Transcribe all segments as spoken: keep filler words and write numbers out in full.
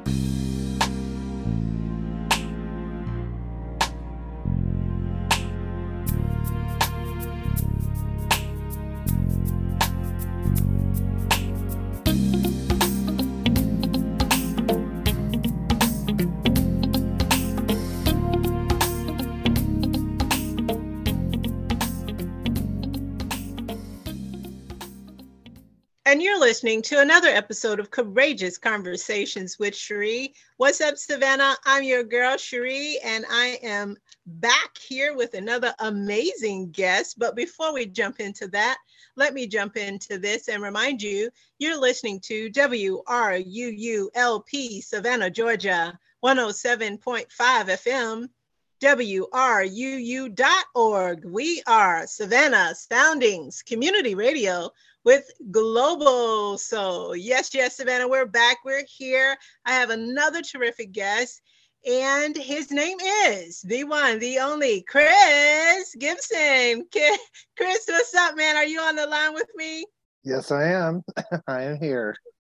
And you're listening to another episode of Courageous Conversations with Cherie. What's up, Savannah? I'm your girl, Cherie, and I am back here with another amazing guest. But before we jump into that, let me jump into this and remind you, you're listening to W R U U L P, Savannah, Georgia, one oh seven point five F M. W R U U dot org. We are Savannah Soundings Community Radio with Global. So yes, yes, Savannah, we're back. We're here. I have another terrific guest, and his name is the one, the only, Chris Gibson. Chris, what's up, man? Are you on the line with me? Yes, I am. I am here.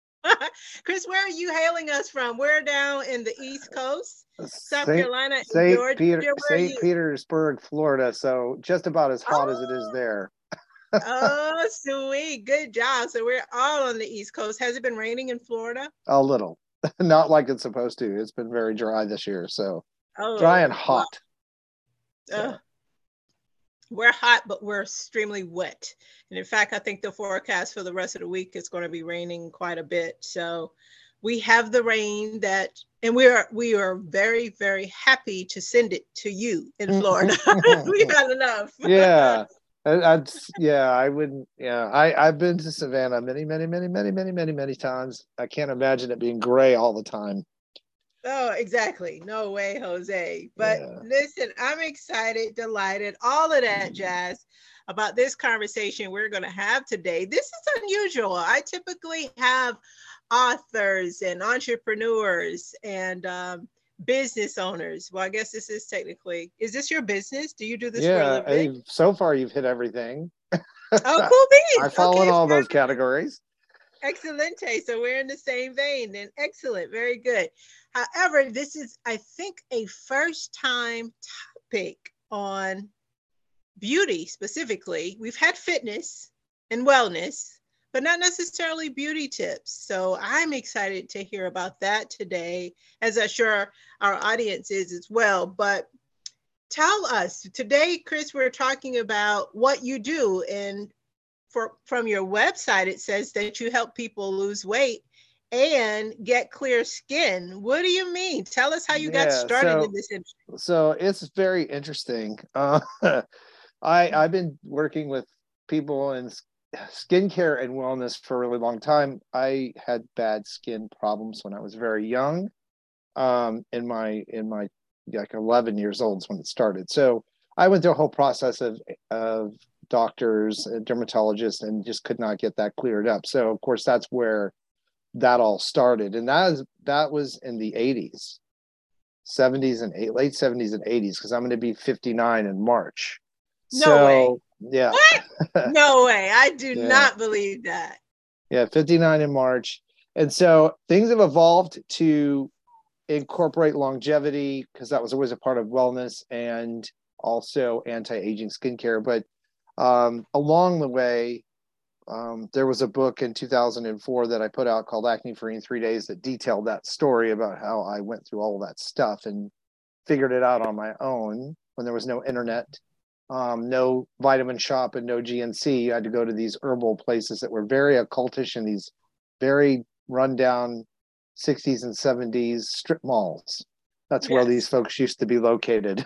Chris, where are you hailing us from? We're down in the East Coast, South Saint Carolina, Saint Georgia. Peter, Where are Saint you? Petersburg, Florida. So just about as hot Oh. as it is there. Oh, sweet. Good job. So we're all on the East Coast. Has it been raining in Florida? A little. Not like it's supposed to. It's been very dry this year. So oh, dry and hot. Wow. Uh, we're hot, but we're extremely wet. And in fact, I think the forecast for the rest of the week is going to be raining quite a bit. So we have the rain that, and we are we are very, very happy to send it to you in Florida. We've had enough. Yeah. I'd, yeah, I wouldn't. Yeah, I, I've been to Savannah many, many, many, many, many, many, many times. I can't imagine it being gray all the time. Oh, exactly. No way, Jose. But yeah. Listen, I'm excited, delighted, all of that jazz about this conversation we're going to have today. This is unusual. I typically have authors and entrepreneurs and um, business owners. Well, I guess this is technically, is this your business? Do you do this yeah, for a living? So far you've hit everything. Oh, cool beans. I fall okay, in all fine. those categories. Excelente. So we're in the same vein then. Excellent. Very good. However, this is, I think, a first time topic on beauty specifically. We've had fitness and wellness, but not necessarily beauty tips. So I'm excited to hear about that today, as I'm sure our audience is as well. But tell us, today, Chris, we're talking about what you do. And for, from your website, it says that you help people lose weight and get clear skin. What do you mean? Tell us how you yeah, got started so, in this industry. So it's very interesting. Uh, I, I've been working with people in skincare and wellness for a really long time. I had bad skin problems when I was very young. Um, in my in my like eleven years old is when it started. So I went through a whole process of of doctors and dermatologists and just could not get that cleared up. So of course that's where that all started, and that is that was in the eighties, seventies and eight, late seventies and eighties, because I'm going to be fifty-nine in March. No so, way. Yeah. What? No way. I do yeah. not believe that. Yeah, fifty-nine in March, and so things have evolved to incorporate longevity because that was always a part of wellness and also anti-aging skincare. But um, along the way. Um, there was a book in two thousand four that I put out called Acne Free in Three Days that detailed that story about how I went through all of that stuff and figured it out on my own when there was no internet, um, no Vitamin Shop and no G N C. You had to go to these herbal places that were very occultish and these very rundown sixties and seventies strip malls. That's yes. where these folks used to be located.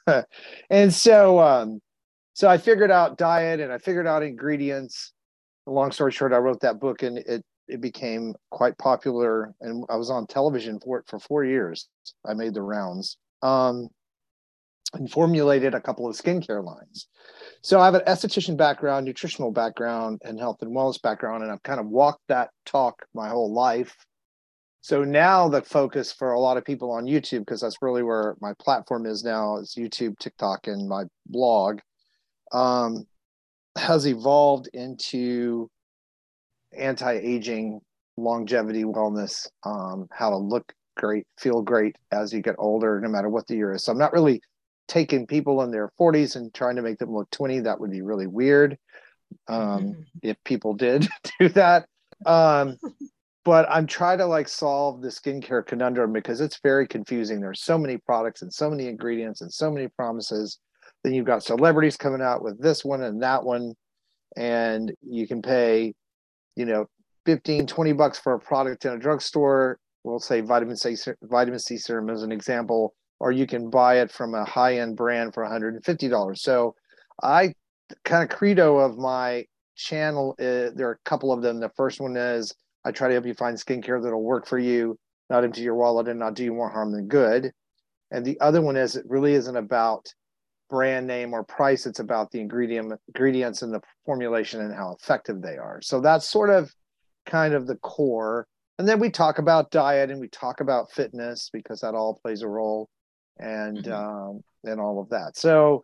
And so, um, so I figured out diet and I figured out ingredients. Long story short, I wrote that book and it, it became quite popular, and I was on television for it for four years. I made the rounds um, and formulated a couple of skincare lines. So I have an esthetician background, nutritional background, and health and wellness background, and I've kind of walked that talk my whole life. So now the focus for a lot of people on YouTube, because that's really where my platform is now, is YouTube, TikTok, and my blog. Um, has evolved into anti-aging, longevity, wellness, um, how to look great, feel great as you get older, no matter what the year is. So I'm not really taking people in their forties and trying to make them look twenty. That would be really weird um, Mm-hmm. if people did do that. Um, but I'm trying to like solve the skincare conundrum because it's very confusing. There's so many products and so many ingredients and so many promises. Then you've got celebrities coming out with this one and that one, and you can pay, you know, fifteen, twenty bucks for a product in a drugstore. We'll say vitamin C, vitamin C serum as an example, or you can buy it from a high-end brand for one hundred fifty dollars. So I kind of credo of my channel, uh, there are a couple of them. The first one is I try to help you find skincare that'll work for you, not empty your wallet and not do you more harm than good. And the other one is it really isn't about brand name or price. It's about the ingredient ingredients and the formulation and how effective they are. So that's sort of kind of the core. And then we talk about diet and we talk about fitness because that all plays a role, and mm-hmm. um, and all of that. So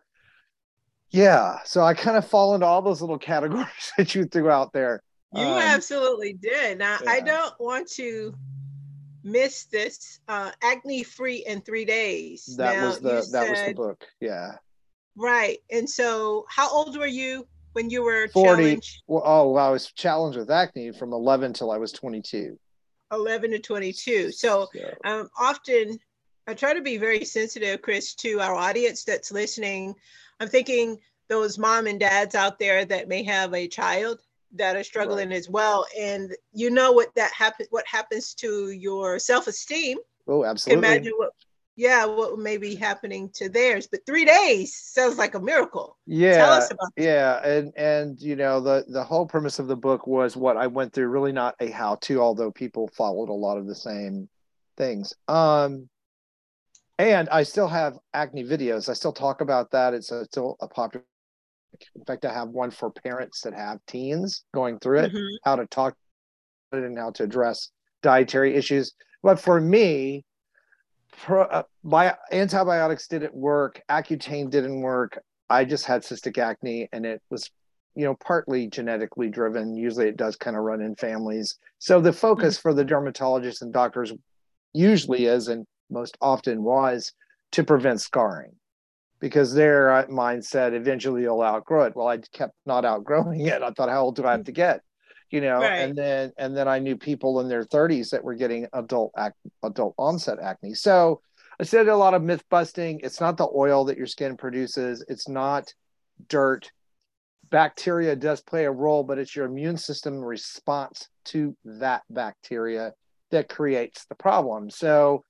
yeah, so I kind of fall into all those little categories that you threw out there. You um, absolutely did. Now yeah. I don't want to miss this. Uh, acne free in three days. That now, was the that said, was the book. Yeah. Right. And so, how old were you when you were forty? Challenged? Well, oh, I was challenged with acne from eleven till I was twenty-two. eleven to twenty-two. So, so. Um, often I try to be very sensitive, Chris, to our audience that's listening. I'm thinking those mom and dads out there that may have a child that are struggling right. as well. And you know what that happens, what happens to your self-esteem. Oh, absolutely. Imagine what, yeah, what may be happening to theirs. But three days sounds like a miracle. Yeah. Tell us about that. Yeah. And, and, you know, the, the whole premise of the book was what I went through, really not a how-to, although people followed a lot of the same things. Um, and I still have acne videos. I still talk about that. It's a, still a popular. In fact, I have one for parents that have teens going through it, mm-hmm. how to talk about it and how to address dietary issues. But for me, pro, uh, my antibiotics didn't work. Accutane didn't work. I just had cystic acne, and it was, you know, partly genetically driven. Usually it does kind of run in families. So the focus mm-hmm. for the dermatologists and doctors usually is, and most often was, to prevent scarring. Because their mindset, eventually you'll outgrow it. Well, I kept not outgrowing it. I thought, how old do I have to get? You know, right. and then and then I knew people in their thirties that were getting adult ac- adult onset acne. So I said a lot of myth busting. It's not the oil that your skin produces. It's not dirt. Bacteria does play a role, but it's your immune system response to that bacteria that creates the problem. So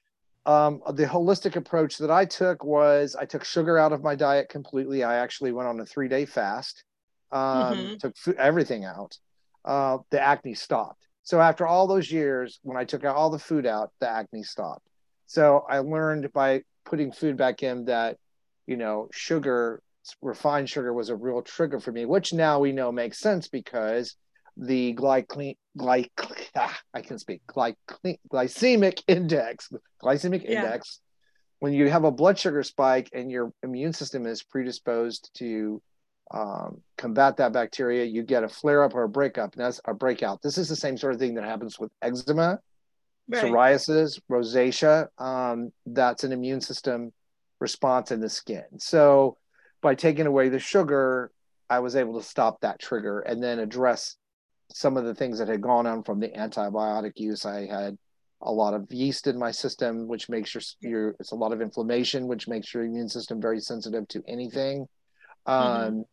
Um, the holistic approach that I took was I took sugar out of my diet completely. I actually went on a three day fast, um, mm-hmm. took food, everything out. Uh, the acne stopped. So after all those years, when I took out all the food out, the acne stopped. So I learned by putting food back in that, you know, sugar, refined sugar was a real trigger for me, which now we know makes sense because the glycemic, glyc, ah, I can speak, glyc, glycemic index, glycemic yeah. index, when you have a blood sugar spike and your immune system is predisposed to um, combat that bacteria, you get a flare up or a breakup. And that's a breakout. This is the same sort of thing that happens with eczema, right. psoriasis, rosacea. Um, that's an immune system response in the skin. So by taking away the sugar, I was able to stop that trigger and then address some of the things that had gone on from the antibiotic use. I had a lot of yeast in my system, which makes your, your it's a lot of inflammation, which makes your immune system very sensitive to anything. Mm-hmm. Um,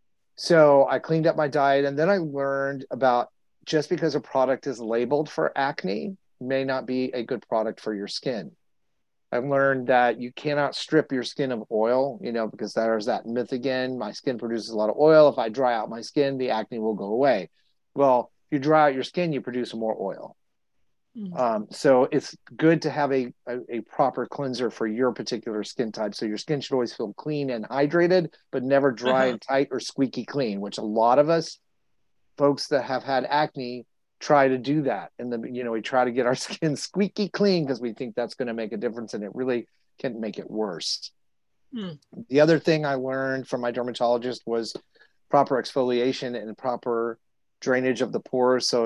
so I cleaned up my diet, and then I learned about just because a product is labeled for acne may not be a good product for your skin. I learned that you cannot strip your skin of oil, you know, because there's that myth again. My skin produces a lot of oil. If I dry out my skin, the acne will go away. Well, if you dry out your skin, you produce more oil. Mm-hmm. Um, so it's good to have a, a, a proper cleanser for your particular skin type. So your skin should always feel clean and hydrated, but never dry uh-huh. and tight or squeaky clean, which a lot of us folks that have had acne try to do that. And then, you know, we try to get our skin squeaky clean because we think that's going to make a difference, and it really can make it worse. Mm. The other thing I learned from my dermatologist was proper exfoliation and proper drainage of the pores. So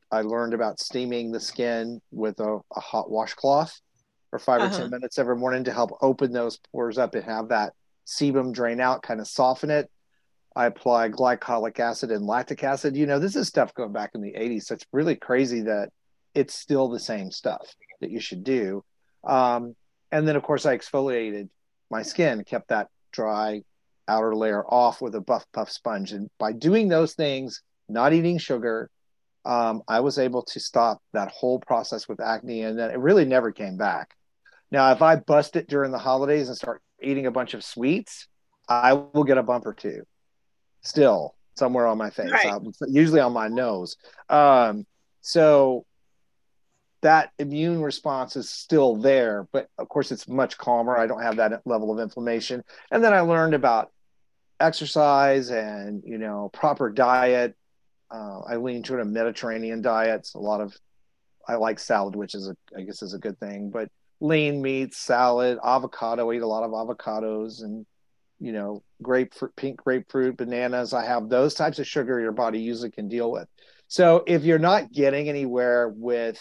I learned about steaming the skin with a, a hot washcloth for five or Uh-huh. ten minutes every morning to help open those pores up and have that sebum drain out, kind of soften it. I apply glycolic acid and lactic acid. You know, this is stuff going back in the eighties. So it's really crazy that it's still the same stuff that you should do. Um, and then, of course, I exfoliated my skin, kept that dry outer layer off with a Buff Puff sponge. And by doing those things, not eating sugar, um, I was able to stop that whole process with acne. And then it really never came back. Now, if I bust it during the holidays and start eating a bunch of sweets, I will get a bump or two still somewhere on my face, Right. uh, usually on my nose. Um, so that immune response is still there, but of course it's much calmer. I don't have that level of inflammation. And then I learned about exercise and, you know, proper diet. Uh, I lean toward a Mediterranean diet. It's a lot of, I like salad, which is a, I guess is a good thing, but lean meats, salad, avocado, I eat a lot of avocados and, you know, grapefruit, pink grapefruit, bananas. I have those types of sugar your body usually can deal with. So if you're not getting anywhere with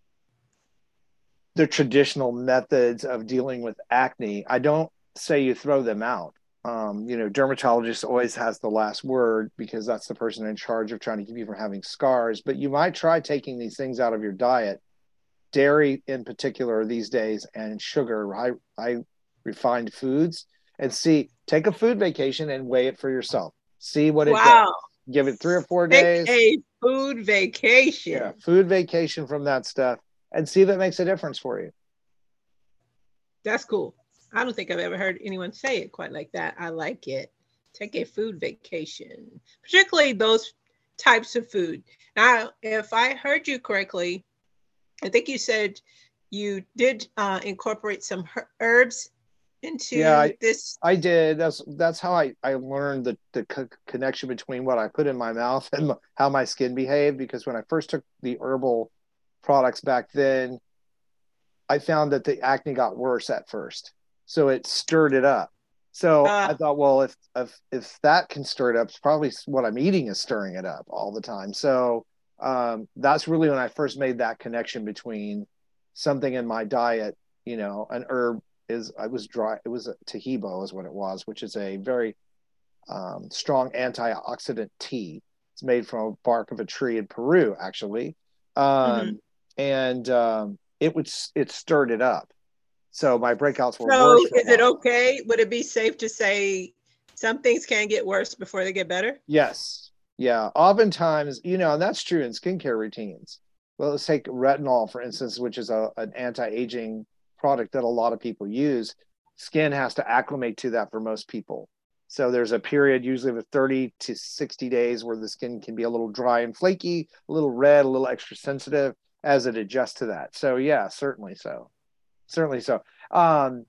the traditional methods of dealing with acne, I don't say you throw them out. Um, you know, dermatologist always has the last word because that's the person in charge of trying to keep you from having scars. But you might try taking these things out of your diet, dairy in particular these days, and sugar, high, high refined foods, and see, take a food vacation and weigh it for yourself. See what it does. Wow. Give it three or four Take days. a food vacation. Yeah, food vacation from that stuff and see if it makes a difference for you. That's cool. I don't think I've ever heard anyone say it quite like that. I like it. Take a food vacation, particularly those types of food. Now, if I heard you correctly, I think you said you did uh, incorporate some her- herbs into Yeah, I, this. I did. That's that's how I, I learned the, the co- connection between what I put in my mouth and m- how my skin behaved. Because when I first took the herbal products back then, I found that the acne got worse at first. So it stirred it up. So Uh, I thought, well, if if if that can stir it up, it's probably what I'm eating is stirring it up all the time. So um, that's really when I first made that connection between something in my diet, you know, an herb is I was dry. It was a Tahibo is what it was, which is a very um, strong antioxidant tea. It's made from a bark of a tree in Peru, actually, mhm. um, and um, it would it stirred it up. So my breakouts were So, worse for a is it while. okay? Would it be safe to say some things can get worse before they get better? Yes, yeah. Oftentimes, you know, and that's true in skincare routines. Well, let's take retinol, for instance, which is a, an anti-aging product that a lot of people use. Skin has to acclimate to that for most people. So there's a period usually of thirty to sixty days where the skin can be a little dry and flaky, a little red, a little extra sensitive as it adjusts to that. So yeah, certainly so. Certainly so. Um,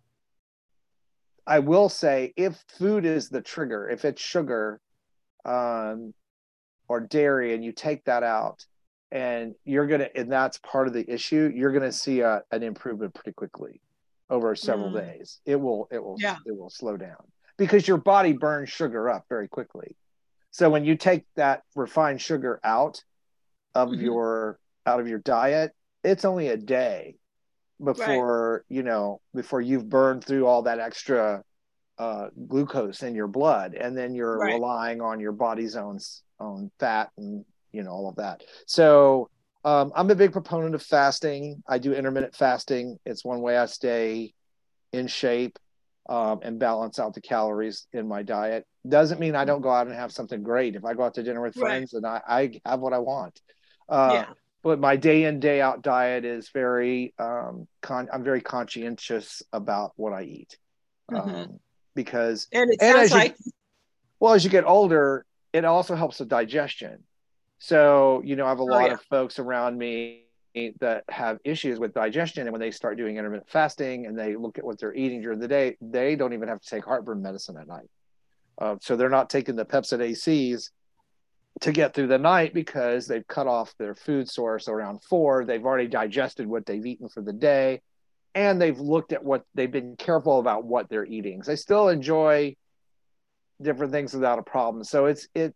I will say if food is the trigger, if it's sugar, um, or dairy and you take that out and you're going to and that's part of the issue, you're going to see a, an improvement pretty quickly over several Mm, days. It will it will yeah. it will slow down because your body burns sugar up very quickly. So when you take that refined sugar out of Mhm. your out of your diet, it's only a day Right. before you know before you've burned through all that extra uh, glucose in your blood, and then you're Right. relying on your body's own own fat and you know all of that. So um, I'm a big proponent of fasting. I do intermittent fasting. It's one way I stay in shape um, and balance out the calories in my diet. Doesn't mean I don't go out and have something great. If I go out to dinner with Right. friends, and I, I have what I want. Uh, Yeah. but my day in day out diet is very um, con- I'm very conscientious about what I eat. Hmm. Um, because And it and sounds as you like, well as you get older, it also helps with digestion. So you know I have a oh lot yeah. of folks around me that have issues with digestion, and when they start doing intermittent fasting and they look at what they're eating during the day, they don't even have to take heartburn medicine at night. Uh, so they're not taking the Pepcid A Cs to get through the night because they've cut off their food source around four. They've already digested what they've eaten for the day, and they've looked at what they've been careful about what they're eating. So they still enjoy different things without a problem. So it's it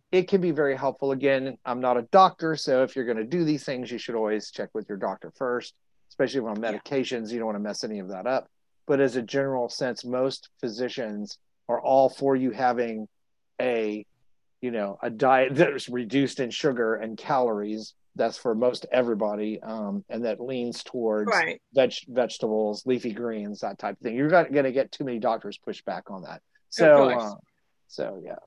it can be very helpful. Again, I'm not a doctor, so if you're going to do these things, you should always check with your doctor first, especially on medications. Yeah. You don't want to mess any of that up. But as a general sense, most physicians are all for you having a, you know, a diet that's reduced in sugar and calories. That's for most everybody, um, and that leans towards right. veg- vegetables, leafy greens, that type of thing. You're not going to get too many doctors push back on that. So, uh, so yeah.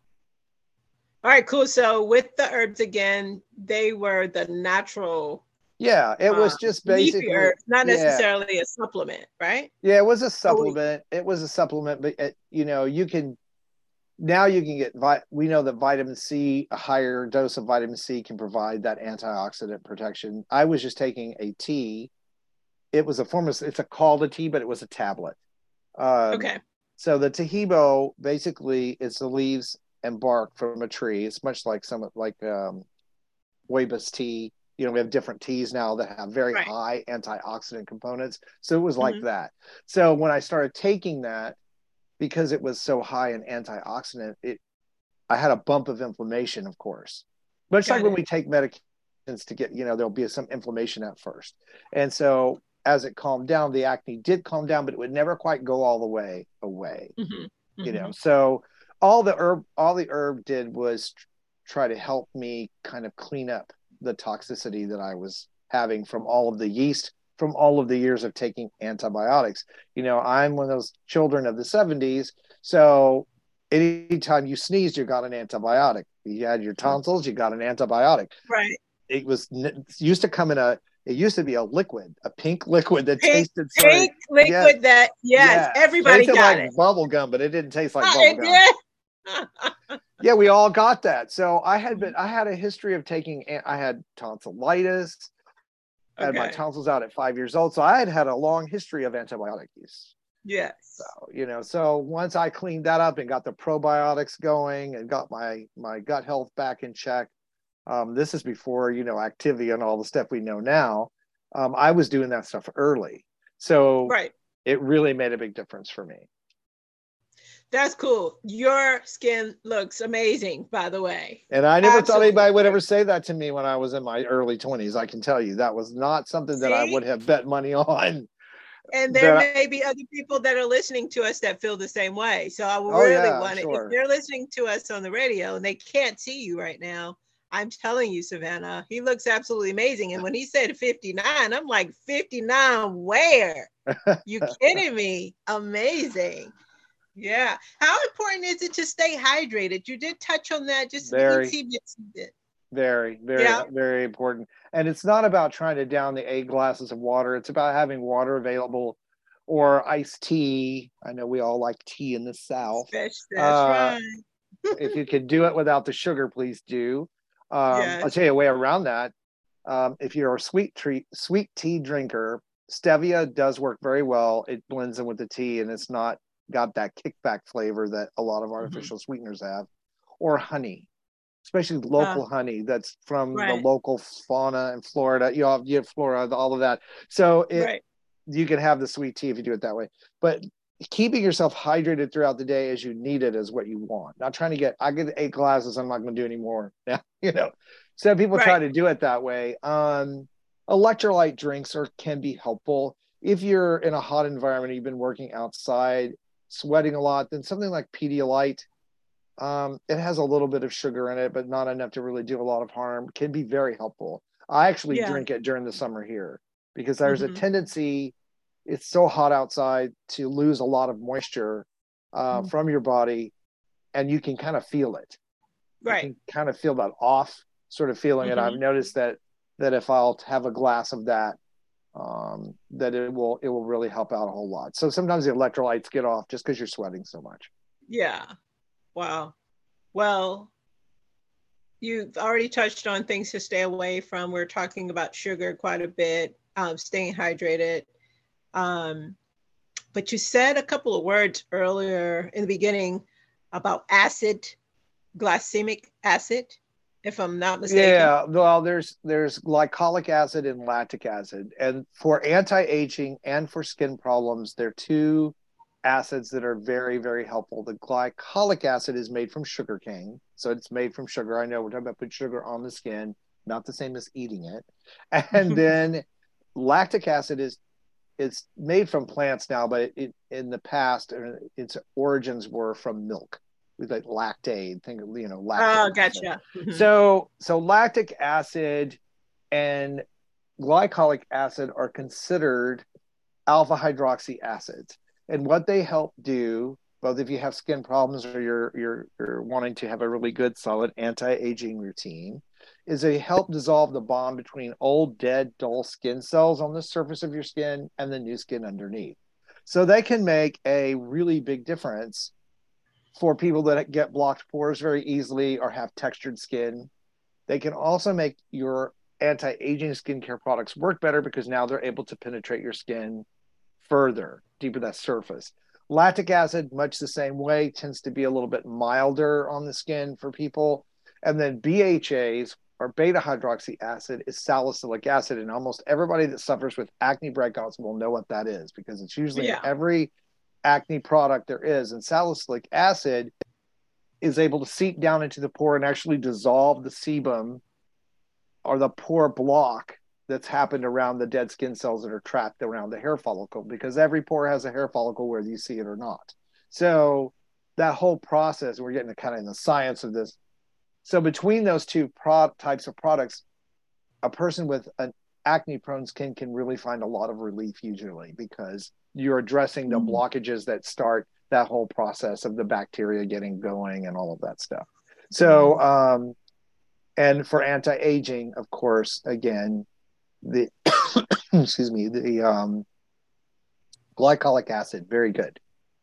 All right, cool. So with the herbs again, they were the natural. Yeah, it was um, just basically herbs, not yeah. necessarily a supplement, right? Yeah, it was a supplement. Oh, it was a supplement, but it, you know, you can now you can get. We know that vitamin C, a higher dose of vitamin C, can provide that antioxidant protection. I was just taking a tea. It was a form of. It's a called a tea, but it was a tablet. Um, okay. So the Tahibo basically is the leaves and bark from a tree. It's much like some like um, Rooibos tea. You know, we have different teas now that have very right. high antioxidant components. So it was like mm-hmm. that. So when I started taking that, because it was so high in antioxidant, it I had a bump of inflammation, of course. Much Got like it. When we take medications to get, you know, there'll be some inflammation at first. And so as it calmed down, the acne did calm down, but it would never quite go all the way away. Mm-hmm. Mm-hmm. You know, so all the herb, all the herb did was try to help me kind of clean up the toxicity that I was having from all of the yeast, from all of the years of taking antibiotics. You know, I'm one of those children of the seventies. So anytime you sneezed, you got an antibiotic. You had your tonsils, you got an antibiotic. Right. It was it used to come in a, it used to be a liquid, a pink liquid that pink, tasted pink so, liquid yes, that, yes, yes. Everybody tasted got like it. Bubble gum, but it didn't taste like uh, bubble gum. Yeah. Yeah, we all got that. So I had been, I had a history of taking, I had tonsillitis. I had okay. my tonsils out at five years old. So I had had a long history of antibiotic use. Yes. So, you know, so once I cleaned that up and got the probiotics going and got my, my gut health back in check, um, this is before, you know, activity and all the stuff we know now. Um, I was doing that stuff early. So right. it really made a big difference for me. That's cool. Your skin looks amazing, by the way. And I never Absolutely. thought anybody would ever say that to me when I was in my early twenties. I can tell you that was not something See? that I would have bet money on. And there may I, be other people that are listening to us that feel the same way. So I oh, really yeah, want to, sure. if they're listening to us on the radio and they can't see you right now, I'm telling you, Savannah, he looks absolutely amazing. And when he said fifty-nine, I'm like, fifty-nine, where? You kidding me? Amazing. Yeah. How important is it to stay hydrated? You did touch on that just very, a bit. Very, very, yeah. very important. And it's not about trying to down the eight glasses of water. It's about having water available or iced tea. I know we all like tea in the South. That's uh, right. If you could do it without the sugar, please do. Um, yes. I'll tell you a way around that. Um, if you're a sweet treat, sweet tea drinker, stevia does work very well. It blends in with the tea and it's not got that kickback flavor that a lot of artificial mm-hmm. sweeteners have. Or honey, especially local uh, honey that's from right. the local fauna in Florida. You have, you have flora, all of that. So it, right. you can have the sweet tea if you do it that way. But keeping yourself hydrated throughout the day as you need it is what you want. Not trying to get, I get eight glasses, I'm not going to do any more. Yeah, you know, some people right. try to do it that way. Um, electrolyte drinks are can be helpful. If you're in a hot environment, you've been working outside, sweating a lot, then something like Pedialyte, um, it has a little bit of sugar in it, but not enough to really do a lot of harm, can be very helpful. I actually yeah. drink it during the summer here because there's mm-hmm. a tendency, it's so hot outside, to lose a lot of moisture uh, mm-hmm. from your body, and you can kind of feel it. Right. You can kind of feel that off sort of feeling. Mm-hmm. And I've noticed that that if I'll have a glass of that, um, that it will it will really help out a whole lot. So sometimes the electrolytes get off just because you're sweating so much. Yeah. Wow. Well, you've already touched on things to stay away from. We're talking about sugar quite a bit, um, staying hydrated. Um, but you said a couple of words earlier in the beginning about acid, glycemic acid, if I'm not mistaken. Yeah, well, there's there's glycolic acid and lactic acid. And for anti-aging and for skin problems, they're two acids that are very, very helpful. The glycolic acid is made from sugarcane. So it's made from sugar. I know we're talking about putting sugar on the skin, not the same as eating it. And then lactic acid is it's made from plants now, but it, in the past, its origins were from milk. With like lactate, think of, you know, lactic Oh, acid. gotcha. Mm-hmm. So, so lactic acid and glycolic acid are considered alpha hydroxy acids. And what they help do, both if you have skin problems or you're you're you're wanting to have a really good solid anti-aging routine, is they help dissolve the bond between old, dead, dull skin cells on the surface of your skin and the new skin underneath. So they can make a really big difference for people that get blocked pores very easily or have textured skin. They can also make your anti-aging skincare products work better because now they're able to penetrate your skin further, deeper that surface. Lactic acid, much the same way, tends to be a little bit milder on the skin for people. And then B H As, or beta hydroxy acid, is salicylic acid. And almost everybody that suffers with acne breakouts will know what that is because it's usually yeah. in every acne product there is. And salicylic acid is able to seep down into the pore and actually dissolve the sebum or the pore block that's happened around the dead skin cells that are trapped around the hair follicle, because every pore has a hair follicle whether you see it or not. So that whole process, we're getting kind of in the science of this. So between those two pro- types of products, a person with an acne prone skin can really find a lot of relief usually because you're addressing the blockages that start that whole process of the bacteria getting going and all of that stuff. So, um, and for anti-aging, of course, again, the, excuse me, the um, glycolic acid, very good.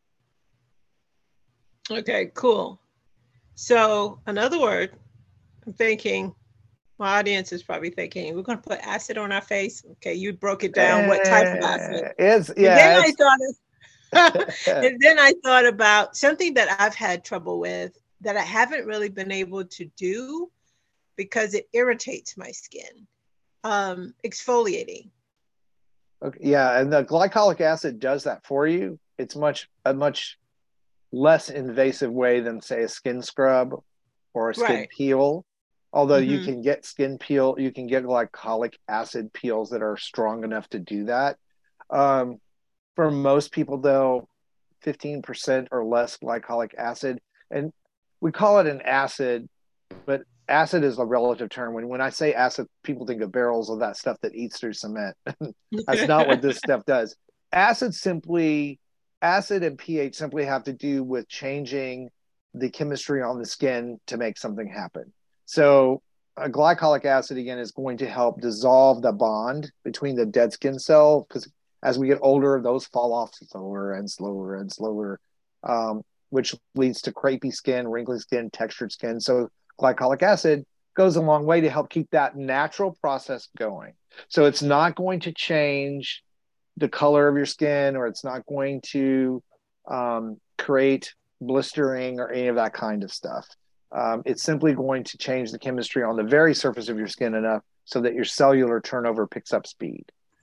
Okay, cool. So in other words, I'm thinking, my audience is probably thinking, we're going to put acid on our face. Okay, you broke it down. Uh, what type of acid? It's, yeah, and then it's... I thought of, and then I thought about something that I've had trouble with that I haven't really been able to do because it irritates my skin. Um, exfoliating. Okay, yeah, and the glycolic acid does that for you. It's much a much less invasive way than, say, a skin scrub or a skin right. peel. Although mm-hmm. you can get skin peel, you can get glycolic acid peels that are strong enough to do that. Um, for most people, though, fifteen percent or less glycolic acid, and we call it an acid, but acid is a relative term. When when I say acid, people think of barrels of that stuff that eats through cement. That's not what this stuff does. Acid simply, acid and pH simply have to do with changing the chemistry on the skin to make something happen. So a glycolic acid, again, is going to help dissolve the bond between the dead skin cell, because as we get older, those fall off slower and slower and slower, um, which leads to crepey skin, wrinkly skin, textured skin. So glycolic acid goes a long way to help keep that natural process going. So it's not going to change the color of your skin, or it's not going to um, create blistering or any of that kind of stuff. Um, it's simply going to change the chemistry on the very surface of your skin enough so that your cellular turnover picks up speed.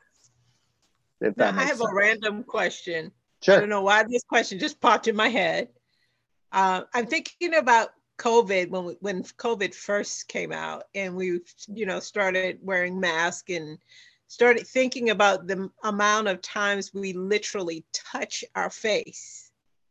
If that now, I have sense. a random question. Sure. I don't know why this question just popped in my head. Uh, I'm thinking about COVID when we, when COVID first came out, and we, you know, started wearing masks and started thinking about the amount of times we literally touch our face.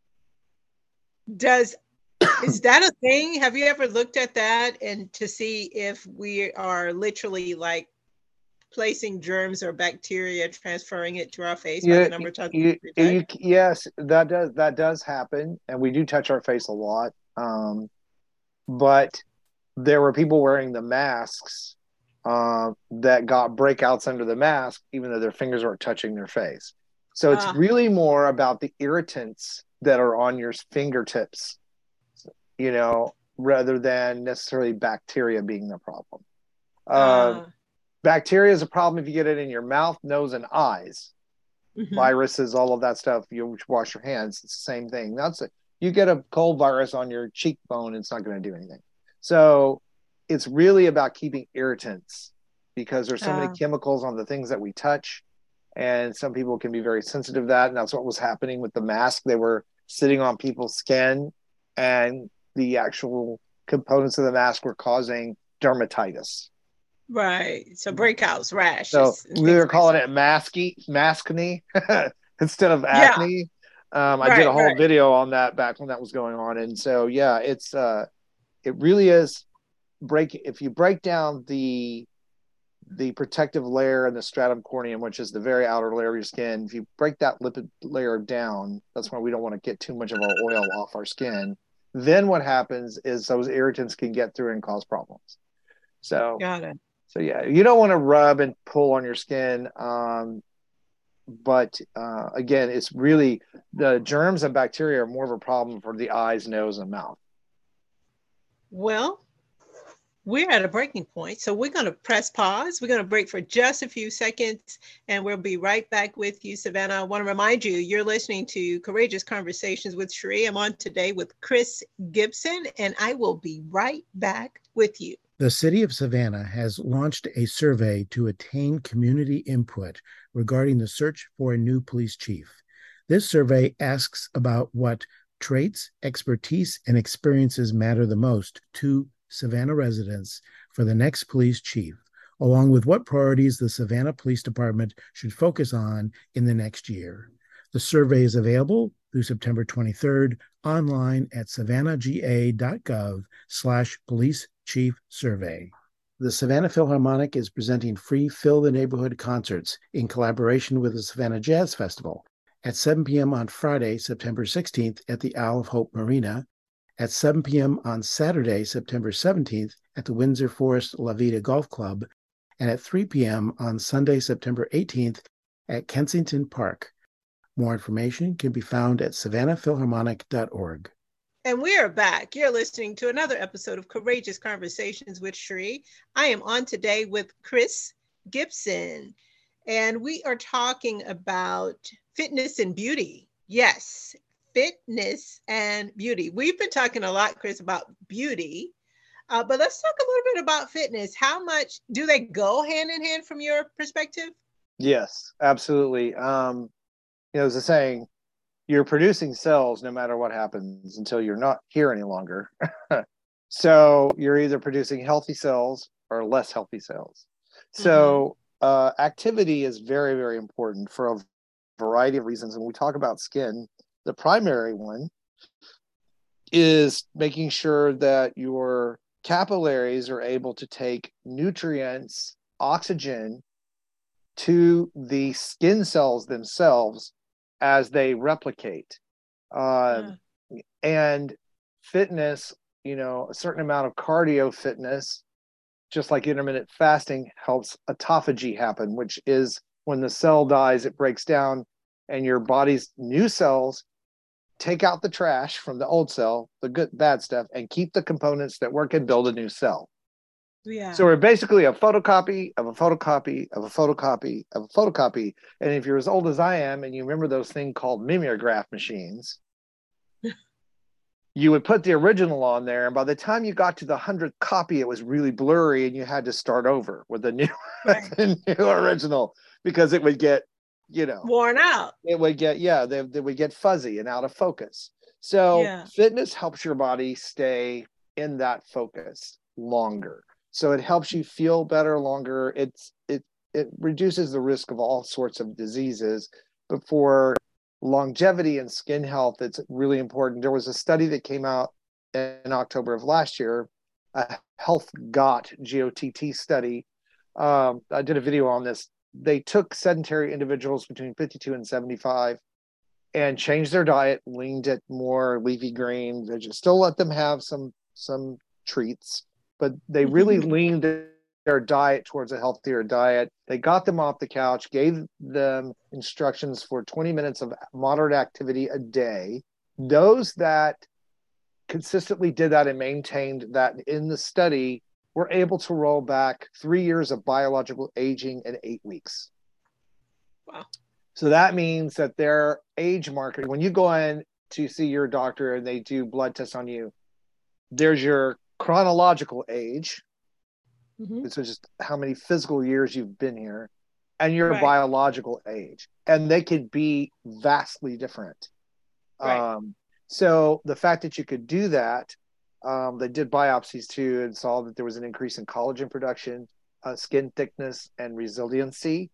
Does Is that a thing? Have you ever looked at that and to see if we are literally like placing germs or bacteria, transferring it to our face you, by the number of times you, you, yes, that does that does happen, and we do touch our face a lot. Um, but there were people wearing the masks uh, that got breakouts under the mask, even though their fingers weren't touching their face. So it's uh. really more about the irritants that are on your fingertips, you know, rather than necessarily bacteria being the problem. Uh, uh, bacteria is a problem if you get it in your mouth, nose, and eyes. Mm-hmm. Viruses, all of that stuff, you wash your hands, it's the same thing. That's it. You get a cold virus on your cheekbone, it's not going to do anything. So it's really about keeping irritants, because there's so uh. many chemicals on the things that we touch. And some people can be very sensitive to that. And that's what was happening with the mask. They were sitting on people's skin, and the actual components of the mask were causing dermatitis. Right. So breakouts, So rashes, and we things were like calling that. it masky, maskne instead of Yeah. acne. Um, I did a Right. whole Right. video on that back when that was going on. And so, yeah, it's, uh, it really is break. If you break down the, the protective layer and the stratum corneum, which is the very outer layer of your skin, if you break that lipid layer down, that's why we don't want to get too much of our oil off our skin. Then what happens is those irritants can get through and cause problems. So, Got it. so yeah, you don't want to rub and pull on your skin. Um, but uh, again, it's really the germs and bacteria are more of a problem for the eyes, nose, and mouth. Well, we're at a breaking point. So we're going to press pause. We're going to break for just a few seconds, and we'll be right back with you, Savannah. I want to remind you, you're listening to Courageous Conversations with Cherie. I'm on today with Chris Gibson, and I will be right back with you. The City of Savannah has launched a survey to attain community input regarding the search for a new police chief. This survey asks about what traits, expertise, and experiences matter the most to Savannah residents for the next police chief, along with what priorities the Savannah Police Department should focus on in the next year. The survey is available through September twenty-third online at savannahga.gov slash police chief survey. The Savannah Philharmonic is presenting free Fill the Neighborhood concerts in collaboration with the Savannah Jazz Festival at seven p.m. on Friday, September sixteenth at the Isle of Hope Marina, at seven p.m. on Saturday, September seventeenth at the Windsor Forest La Vida Golf Club, and at three p.m. on Sunday, September eighteenth at Kensington Park. More information can be found at savannah philharmonic dot org. And we are back. You're listening to another episode of Courageous Conversations with Cherie. I am on today with Chris Gibson, and we are talking about fitness and beauty. Yes, fitness and beauty. We've been talking a lot, Chris, about beauty, uh, but let's talk a little bit about fitness. How much do they go hand in hand from your perspective? Yes, absolutely. Um, you know, there's a saying, you're producing cells no matter what happens until you're not here any longer. So you're either producing healthy cells or less healthy cells. So mm-hmm. uh, activity is very, very important for a variety of reasons. When we talk about skin, the primary one is making sure that your capillaries are able to take nutrients, oxygen to the skin cells themselves as they replicate. Uh, yeah. And fitness, you know, a certain amount of cardio fitness, just like intermittent fasting, helps autophagy happen, which is when the cell dies, it breaks down, and your body's new cells take out the trash from the old cell, the good, bad stuff, and keep the components that work and build a new cell. Yeah. So we're basically a photocopy of a photocopy of a photocopy of a photocopy. And if you're as old as I am and you remember those things called mimeograph machines, you would put the original on there. And by the time you got to the hundredth copy, it was really blurry and you had to start over with the new, right. the new original, because it would get, you know, worn out. It would get, yeah, they, they would get fuzzy and out of focus. So yeah. Fitness helps your body stay in that focus longer. So it helps you feel better longer. It's it it reduces the risk of all sorts of diseases. But for longevity and skin health, it's really important. There was a study that came out in October of last year, a Health G O T, G O T T study. Um, I did a video on this. They took sedentary individuals between fifty-two and seventy-five and changed their diet, leaned at more leafy greens. They just still let them have some some treats, but they really leaned their diet towards a healthier diet. They got them off the couch, gave them instructions for twenty minutes of moderate activity a day. Those that consistently did that and maintained that in the study were able to roll back three years of biological aging in eight weeks. Wow. So that means that their age marker, when you go in to see your doctor and they do blood tests on you, there's your chronological age. Mm-hmm. So just how many physical years you've been here. and your Right. biological age, and they could be vastly different. Right. Um, so the fact that you could do that, um, they did biopsies too and saw that there was an increase in collagen production, uh, skin thickness, and resiliency.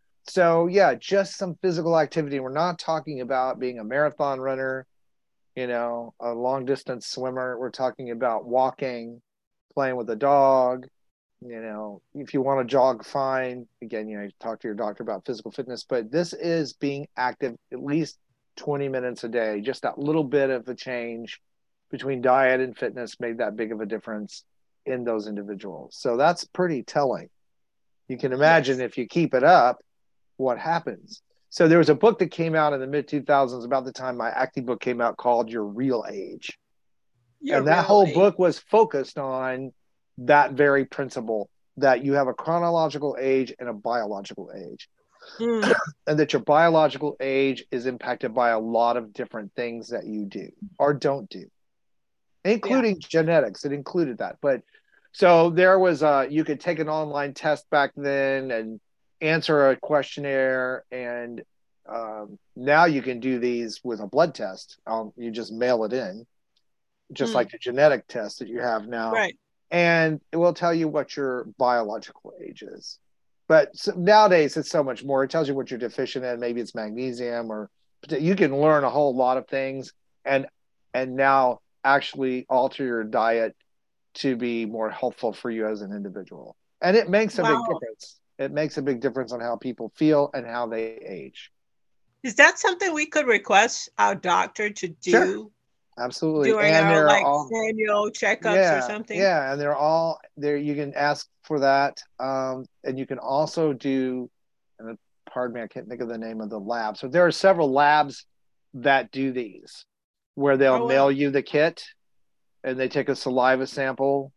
So yeah, just some physical activity. We're not talking about being a marathon runner, you know, a long distance swimmer. We're talking about walking, playing with a dog. You know, if you want to jog, fine. Again, you know, you talk to your doctor about physical fitness, but this is being active at least twenty minutes a day. Just that little bit of a change between diet and fitness made that big of a difference in those individuals. So that's pretty telling. You can imagine Yes. if you keep it up, what happens. So there was a book that came out in the mid two thousands about the time my acting book came out called Your Real Age. Your And that real whole age. book was focused on that very principle, that you have a chronological age and a biological age. Mm. And that your biological age is impacted by a lot of different things that you do or don't do, including yeah. genetics. It included that. But so there was a, you could take an online test back then and answer a questionnaire, and um, now you can do these with a blood test. Um, you just mail it in, just mm. like the genetic test that you have now. Right. And it will tell you what your biological age is. But so nowadays it's so much more. It tells you what you're deficient in. Maybe it's magnesium, or you can learn a whole lot of things and and now actually alter your diet to be more helpful for you as an individual. And it makes a wow. big difference. It makes a big difference on how people feel and how they age. Is that something we could request our doctor to do? Sure. Absolutely. During and our like all, annual checkups yeah, or something? Yeah, and they're all there. You can ask for that. Um, and you can also do, and pardon me, I can't think of the name of the lab. So there are several labs that do these, where they'll oh, mail wow. you the kit, and they take a saliva sample,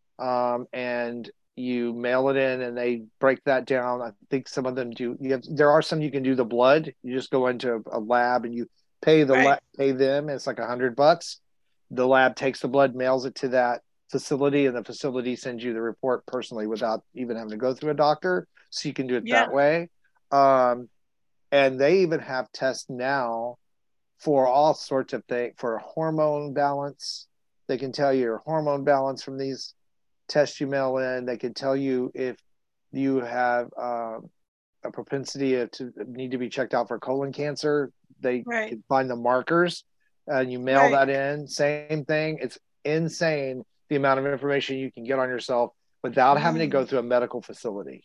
um, and you mail it in, and they break that down. I think some of them do. You have, there are some you can do the blood. You just go into a lab and you pay the right. pay them. It's like a hundred bucks. The lab takes the blood, mails it to that facility, and the facility sends you the report personally without even having to go through a doctor. So you can do it yeah. that way. Um, and they even have tests now for all sorts of things, for hormone balance. They can tell you your hormone balance from these tests you mail in. They can tell you if you have uh, a propensity to need to be checked out for colon cancer. They right. can find the markers, and you mail right. that in. Same thing. It's insane the amount of information you can get on yourself without mm. having to go through a medical facility.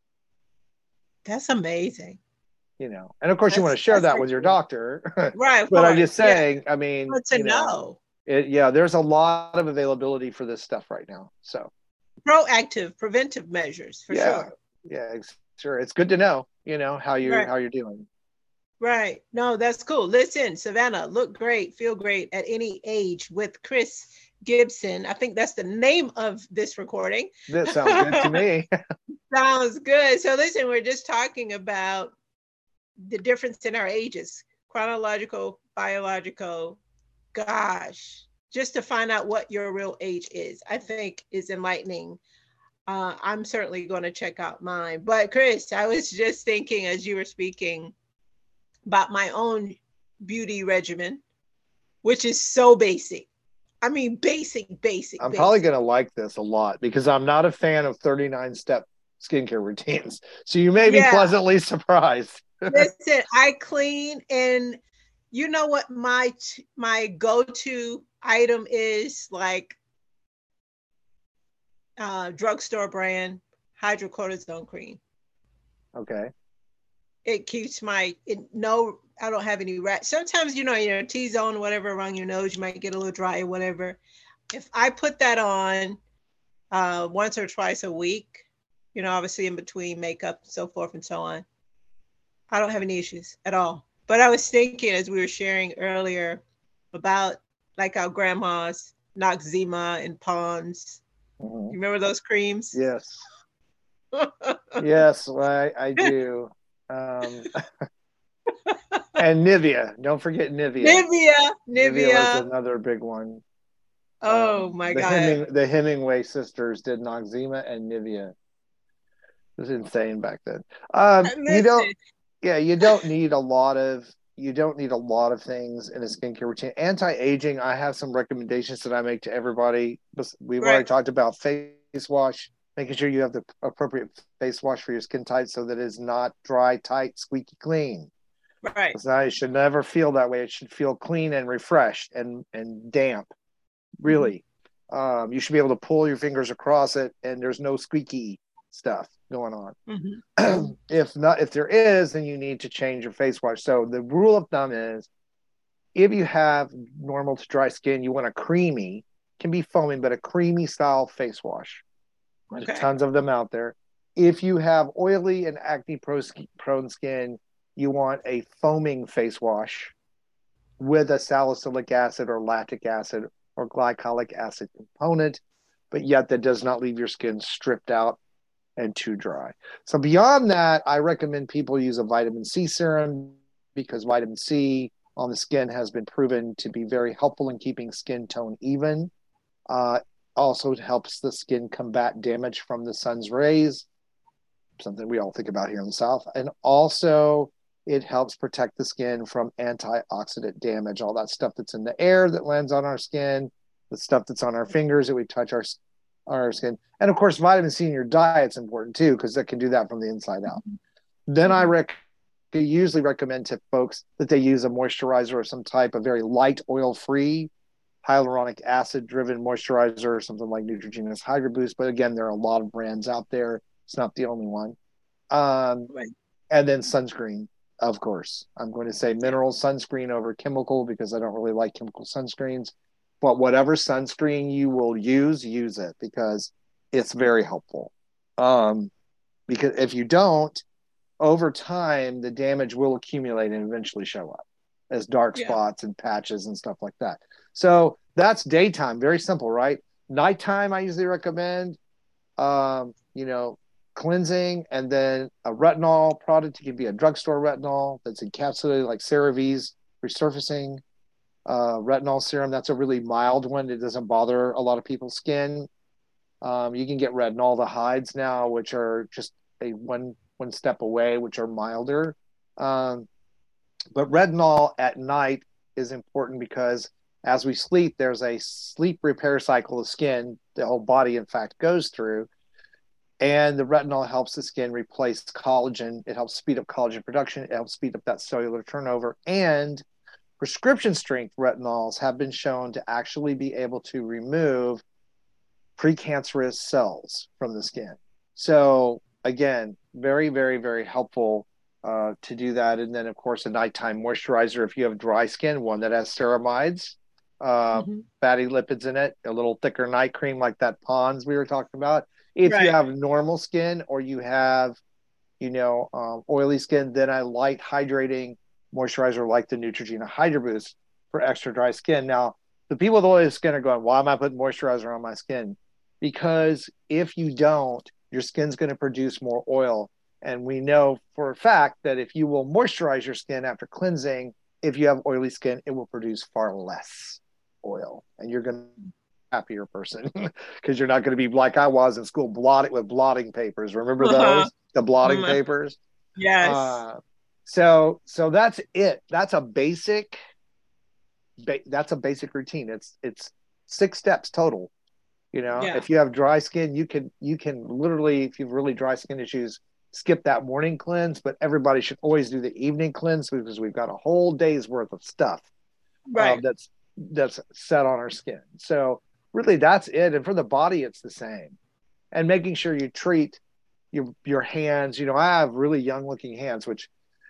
That's amazing. You know, and of course that's, you want to share that with your doctor. Right. But I'm just saying, yeah. I mean, Good to you know, know. It, yeah, there's a lot of availability for this stuff right now. So proactive, preventive measures for yeah. sure. Yeah, sure. It's good to know, you know, how you right. how you're doing. Right. No, that's cool. Listen, Savannah, look great, feel great at any age with Chris Gibson. I think that's the name of this recording. That sounds good to me. Sounds good. So listen, we're just talking about the difference in our ages, chronological, biological. Gosh, just to find out what your real age is, I think is enlightening. Uh, I'm certainly going to check out mine. But Chris, I was just thinking as you were speaking about my own beauty regimen, which is so basic. I mean, basic, basic. I'm basic. probably going to like this a lot because I'm not a fan of thirty-nine step skincare routines. So you may be yeah. pleasantly surprised. Listen, I clean, and you know what my my go-to item is? Like uh, drugstore brand hydrocortisone cream. Okay. It keeps my it, no. I don't have any rat. Sometimes you know your T-zone, whatever around your nose, you might get a little dry or whatever. If I put that on uh, once or twice a week, you know, obviously in between makeup, so forth and so on, I don't have any issues at all. But I was thinking as we were sharing earlier about like our grandma's Noxzema and Pond's. Mm-hmm. You remember those creams? Yes. Yes, well, I, I do. Um, and Nivea. Don't forget Nivea. Nivea. Nivea. Nivea was another big one. Oh, um, my the God. Heming, the Hemingway sisters did Noxzema and Nivea. It was insane back then. Um, you don't, yeah, you don't need a lot of you don't need a lot of things in a skincare routine. Anti-aging, I have some recommendations that I make to everybody. We've right. already talked about face wash, making sure you have the appropriate face wash for your skin type so that it's not dry, tight, squeaky clean. Right. It's not, it should never feel that way. It should feel clean and refreshed and, and damp, really. Mm-hmm. Um, you should be able to pull your fingers across it and there's no squeaky stuff going on. Mm-hmm. If not, if there is, then you need to change your face wash. So the rule of thumb is if you have normal to dry skin, you want a creamy, can be foaming, but a creamy style face wash. Okay. There's tons of them out there. If you have oily and acne prone skin, you want a foaming face wash with a salicylic acid or lactic acid or glycolic acid component, but yet that does not leave your skin stripped out and too dry. So beyond that, I recommend people use a vitamin C serum because vitamin C on the skin has been proven to be very helpful in keeping skin tone even. Uh, also, it helps the skin combat damage from the sun's rays, something we all think about here in the South. And also, it helps protect the skin from antioxidant damage, all that stuff that's in the air that lands on our skin, the stuff that's on our fingers that we touch our our skin. And of course, vitamin C in your diet's important too, because that can do that from the inside out. Mm-hmm. Then I rec- usually recommend to folks that they use a moisturizer of some type, a very light oil-free hyaluronic acid-driven moisturizer, or something like Neutrogena's Hydro Boost. But again, there are a lot of brands out there. It's not the only one. Um, right. And then sunscreen, of course. I'm going to say mineral sunscreen over chemical because I don't really like chemical sunscreens. But whatever sunscreen you will use, use it because it's very helpful. Um, because if you don't, over time, the damage will accumulate and eventually show up as dark yeah. spots and patches and stuff like that. So that's daytime. Very simple, right? Nighttime, I usually recommend, um, you know, cleansing and then a retinol product. It can be a drugstore retinol that's encapsulated like CeraVe's resurfacing uh, retinol serum. That's a really mild one. It doesn't bother a lot of people's skin. Um, you can get retinaldehydes now, which are just a one one step away, which are milder. Um, but retinol at night is important because as we sleep, there's a sleep repair cycle of skin the whole body, in fact, goes through. And the retinol helps the skin replace collagen. It helps speed up collagen production. It helps speed up that cellular turnover. And prescription strength retinols have been shown to actually be able to remove precancerous cells from the skin. So again, very, very, very helpful uh, to do that. And then, of course, a nighttime moisturizer if you have dry skin, one that has ceramides, uh, mm-hmm. fatty lipids in it, a little thicker night cream like that Pond's we were talking about. If right. you have normal skin or you have, you know, um, oily skin, then a light hydrating moisturizer like the Neutrogena Hydro Boost for extra dry skin. Now, the people with oily skin are going, why am I putting moisturizer on my skin? Because if you don't, your skin's going to produce more oil. And we know for a fact that if you will moisturize your skin after cleansing, if you have oily skin, it will produce far less oil. And you're going to happier person because you're not going to be like I was in school, blotted with blotting papers. Remember those? Uh-huh. The blotting uh-huh. papers? Yes. Uh, so so that's it. That's a basic ba- that's a basic routine. It's it's six steps total. You know, yeah. if you have dry skin, you can you can literally, if you have really dry skin issues, skip that morning cleanse, but everybody should always do the evening cleanse because we've got a whole day's worth of stuff right. um, that's that's set on our skin. So really, that's it. And for the body, it's the same. And making sure you treat your your hands. You know, I have really young looking hands, which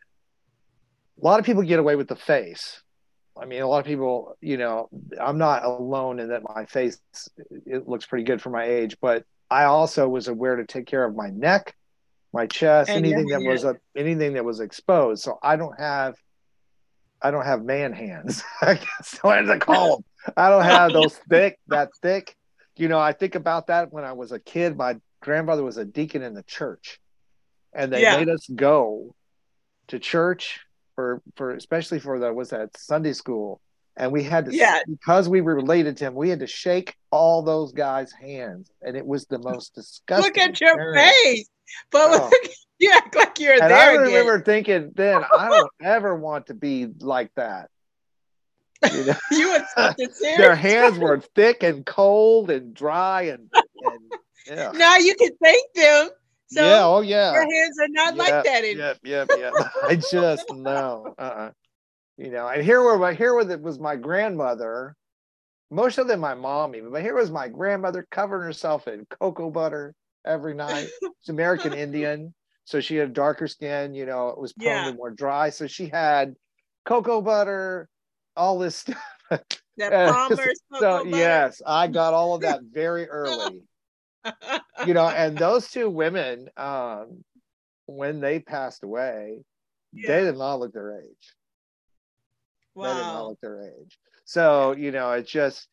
a lot of people get away with the face. I mean, a lot of people, you know, I'm not alone in that my face, it looks pretty good for my age, but I also was aware to take care of my neck, my chest, and anything that was a, anything that was exposed. So I don't have, I don't have man hands. I guess what did I call them? I don't have those thick, that thick. You know, I think about that when I was a kid. My grandfather was a deacon in the church, and they yeah. made us go to church for, for especially for the was that Sunday school, and we had to yeah. because we were related to him, we had to shake all those guys' hands, and it was the most disgusting. Look at your experience. face. But Oh. you act like you're And there I remember again. thinking then, I don't ever want to be like that. You know, You were something their serious. hands were thick and cold and dry and and yeah, Now you can thank them. So yeah, oh yeah, your hands are not like yeah, that anymore. yep, yep, yep. I just no, uh-uh. You know, and here were my here was it was my grandmother, most of them my mom even, but here was my grandmother covering herself in cocoa butter every night. She's American Indian, so she had darker skin. You know, it was prone Yeah. to more dry, so she had cocoa butter, all this stuff. That Uh, Palmer's so cocoa butter. yes, I got all of that very early. You know, and those two women, um, when they passed away, Yeah. they did not look their age. They did not Wow. look their age. So, you know, it's just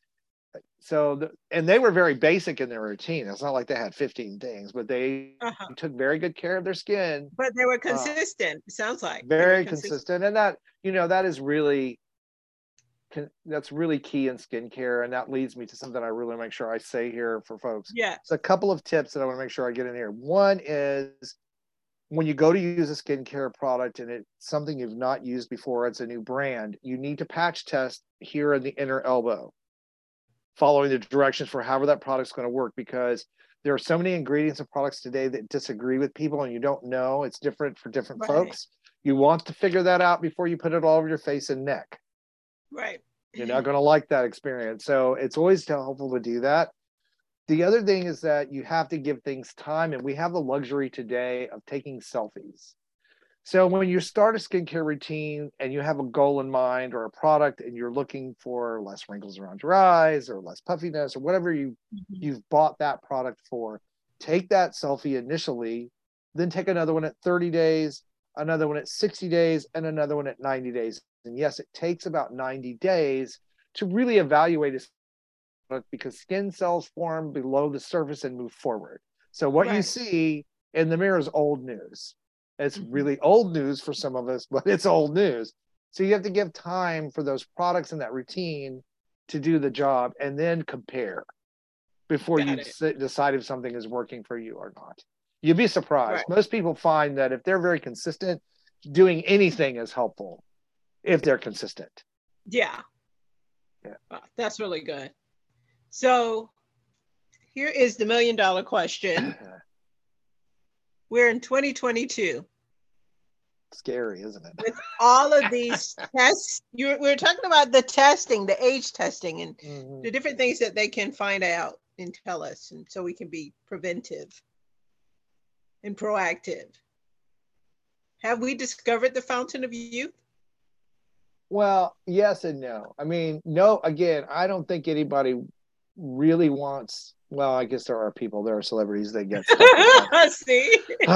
so the, and they were very basic in their routine. It's not like they had fifteen things, but they Uh-huh. took very good care of their skin. But they were Uh, consistent. It sounds like they were very consistent. consistent. And that, you know, that is really can, that's really key in skincare. And that leads me to something I really make sure I say here for folks. Yeah. So a couple of tips that I want to make sure I get in here. One is when you go to use a skincare product and it's something you've not used before, it's a new brand, you need to patch test here in the inner elbow, following the directions for however that product's going to work, because there are so many ingredients of products today that disagree with people and you don't know. It's different for different Right. folks. You want to figure that out before you put it all over your face and neck. Right. You're not going to like that experience. So it's always helpful to do that. The other thing is that you have to give things time, and we have the luxury today of taking selfies. So when you start a skincare routine and you have a goal in mind or a product and you're looking for less wrinkles around your eyes or less puffiness or whatever you, Mm-hmm. you've bought that product for, take that selfie initially, then take another one at thirty days, another one at sixty days, and another one at ninety days. And yes, it takes about ninety days to really evaluate a product because skin cells form below the surface and move forward. So what you Right. see in the mirror is old news. It's Mhm. really old news for some of us, but it's old news. So you have to give time for those products and that routine to do the job and then compare before Got you it. s- decide if something is working for you or not. You'd be surprised. Right. Most people find that if they're very consistent, doing anything is helpful if they're consistent. Yeah. Yeah. Wow, that's really good. So here is the million dollar question. We're in twenty twenty-two. Scary, isn't it? With all of these tests, you we were talking about the testing, the age testing, and Mhm. the different things that they can find out and tell us, and so we can be preventive and proactive. Have we discovered the fountain of youth? Well, yes and no. I mean, no, again, I don't think anybody really wants, well, I guess there are people, there are celebrities that get stuff like that. See?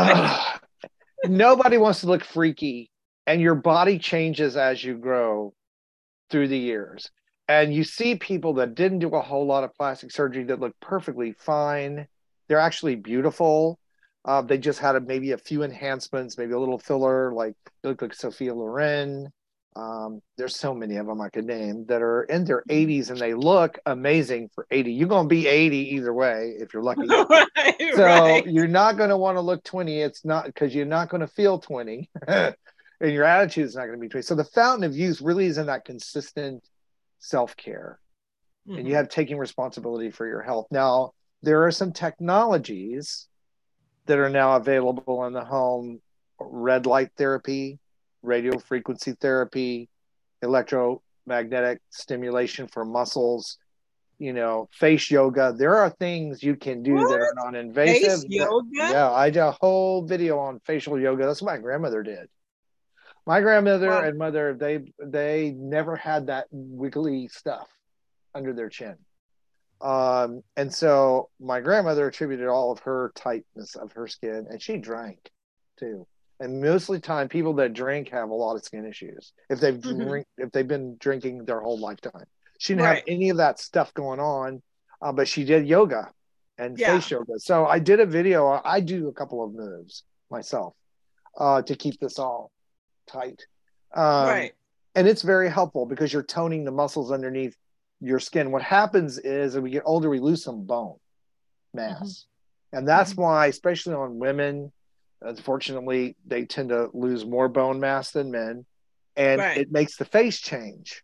Nobody wants to look freaky, and your body changes as you grow through the years. And you see people that didn't do a whole lot of plastic surgery that look perfectly fine. They're actually beautiful. Uh, they just had a, maybe a few enhancements, maybe a little filler, like they look like Sophia Loren. Um, there's so many of them I could name that are in their eighties and they look amazing for eighty. You're going to be eighty either way if you're lucky. Right, So right. you're not going to want to look twenty. It's not because you're not going to feel twenty and your attitude is not going to be twenty. So the fountain of youth really is in that consistent self-care. Mhm. And you have taking responsibility for your health. Now, there are some technologies that are now available in the home: red light therapy, radio frequency therapy, electromagnetic stimulation for muscles, you know, face yoga. There are things you can do What? that are non-invasive. Face that- yoga? yeah, I did a whole video on facial yoga. That's what my grandmother did. My grandmother Wow. and mother, they they never had that wiggly stuff under their chin. Um, and so my grandmother attributed all of her tightness of her skin, and she drank too. And mostly time, people that drink have a lot of skin issues if they've Mhm. drink if they've been drinking their whole lifetime. She didn't Right. have any of that stuff going on, uh, but she did yoga and Yeah. face yoga. So I did a video. I do a couple of moves myself uh, to keep this all tight. Um, Right. and it's very helpful because you're toning the muscles underneath your skin. What happens is as we get older, we lose some bone mass. And that's Mm-hmm. why, especially on women, unfortunately, they tend to lose more bone mass than men. And Right. it makes the face change.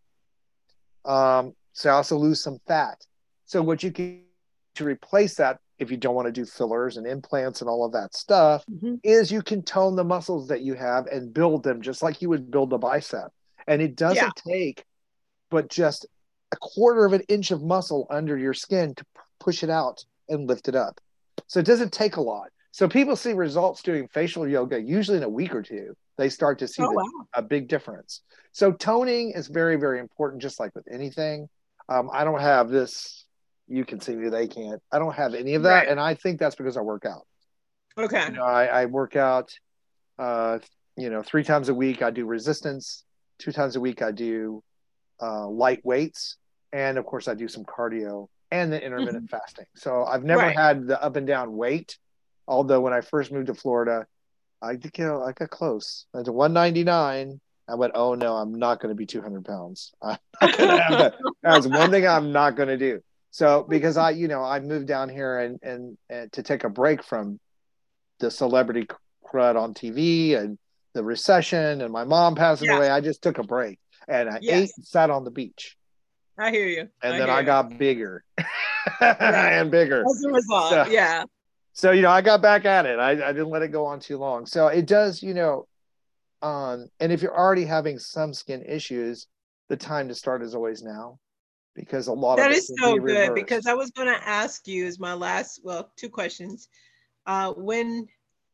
Um, so I also lose some fat. So what you can to replace that, if you don't want to do fillers and implants and all of that stuff, Mm-hmm. is you can tone the muscles that you have and build them just like you would build a bicep. And it Yeah. doesn't take but just a quarter of an inch of muscle under your skin to p- push it out and lift it up. So it doesn't take a lot. So people see results doing facial yoga usually in a week or two. They start to see Oh, the, wow. a big difference. So toning is very, very important, just like with anything. Um, I don't have this. You can see me, they can't. I don't have any of that. Right. And I think that's because I work out. Okay. You know, I, I work out, uh, you know, three times a week. I do resistance. Two times a week, I do uh, light weights. And of course, I do some cardio and the intermittent Mm-hmm. fasting. So I've never Right. had the up and down weight. Although when I first moved to Florida, I did get, I got close. I to one ninety-nine. I went, oh no, I'm not going to be two hundred pounds. I'm not going to have that. That's one thing I'm not going to do. So because I, you know, I moved down here and, and, and to take a break from the celebrity crud on T V and the recession and my mom passing Yeah. away, I just took a break and I Yes. ate and sat on the beach. I hear you. And I then hear I you. got bigger Yeah. and bigger. As a result. So, Yeah. so, you know, I got back at it. I, I didn't let it go on too long. So it does, you know, um, and if you're already having some skin issues, the time to start is always now because a lot That of it is can so be good because reversed. I was going to ask you as my last, well, two questions. Uh, when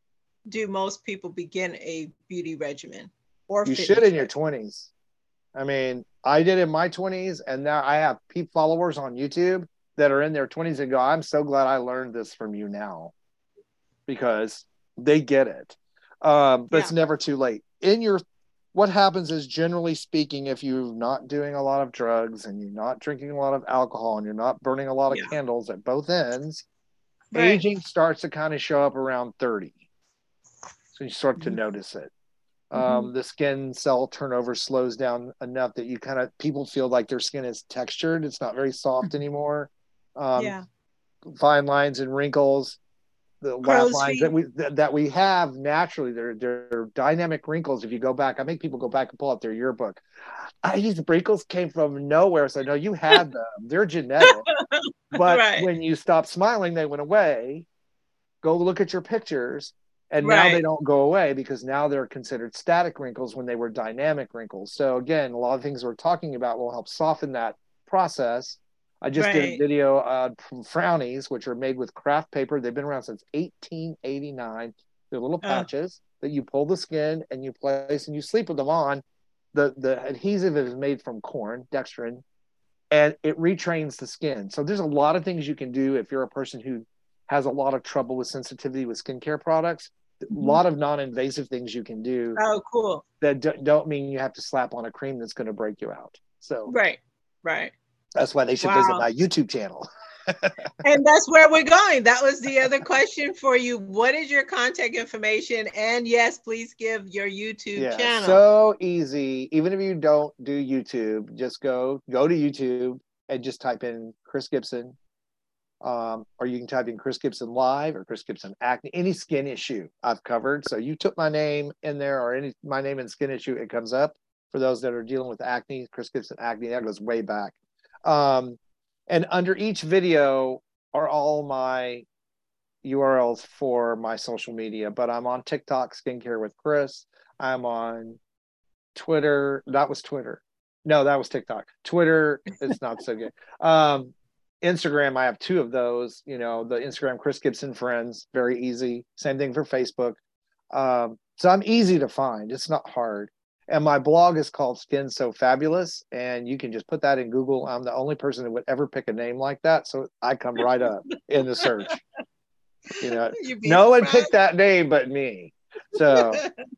do most people begin a beauty regimen or You should fitness in your regimen? twenties. I mean, I did in my twenties, and now I have peep followers on YouTube that are in their twenties and go, I'm so glad I learned this from you now because they get it. Um, but Yeah. it's never too late. In your, what happens is generally speaking, if you're not doing a lot of drugs and you're not drinking a lot of alcohol and you're not burning a lot of Yeah. candles at both ends, Right. aging starts to kind of show up around thirty. So you start to Mm-hmm. notice it. Mm-hmm. Um, the skin cell turnover slows down enough that you kind of people feel like their skin is textured. It's not very soft anymore. Um, Yeah. fine lines and wrinkles, the Crow's lines that feet. we that, that we have naturally. They're they're dynamic wrinkles. If you go back, I make people go back and pull out their yearbook. I, these wrinkles came from nowhere. So no, you had them. They're genetic. But Right. when you stopped smiling, they went away. Go look at your pictures. And now they Right. don't go away because now they're considered static wrinkles when they were dynamic wrinkles. So again, a lot of things we're talking about will help soften that process. I just did a Right. video on frownies, which are made with craft paper. They've been around since eighteen eighty-nine. They're little Uh, patches that you pull the skin and you place and you sleep with them on. The the adhesive is made from corn, dextrin, and it retrains the skin. So there's a lot of things you can do if you're a person who has a lot of trouble with sensitivity with skincare products. A mhm. lot of non-invasive things you can do Oh, cool. that don't mean you have to slap on a cream that's going to break you out. So Right. Right. that's why they should visit Wow. my YouTube channel. And that's where we're going. That was the other question for you. What is your contact information? And yes, please give your YouTube Yeah, channel. so easy. Even if you don't do YouTube, just go go to YouTube and just type in Chris Gibson. Um, or you can type in Chris Gibson Live or Chris Gibson Acne, any skin issue I've covered. So you took my name in there or any my name and skin issue, it comes up. For those that are dealing with acne, Chris Gibson Acne, that goes way back. Um, and under each video are all my U R Ls for my social media. But I'm on TikTok, Skincare with Chris. I'm on Twitter. That was Twitter. No, that was TikTok. Twitter, it's not so good. Um, Instagram, I have two of those. You know, the Instagram Chris Gibson Friends, very easy. Same thing for Facebook. Um, so I'm easy to find. It's not hard. And my blog is called Skin So Fabulous, and you can just put that in Google. I'm the only person that would ever pick a name like that, so I come right up in the search. You know, You'd be no one surprised. picked that name but me. So,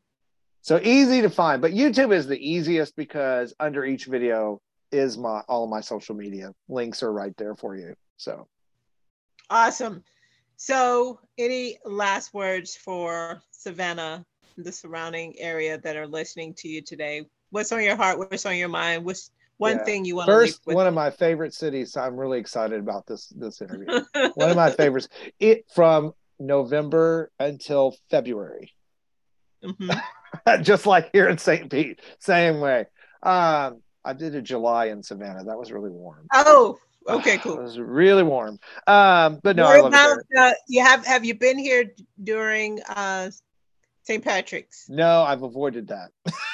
so easy to find. But YouTube is the easiest because under each video is my all of my social media links are right there for you. So Awesome. So, any last words for Savannah, the surrounding area that are listening to you today? What's on your heart? What's on your mind? What's one yeah. thing you want to leave First, with one of my favorite cities. So I'm really excited about this this interview. One of my favorites. It from November until February. Mm-hmm. Just like here in Saint Pete, same way. Um, I did a July in Savannah. That was really warm. Oh, okay, cool. It was really warm. Um, but no, what I love about, it there. Uh, you have have you been here during uh, Saint Patrick's? No, I've avoided that.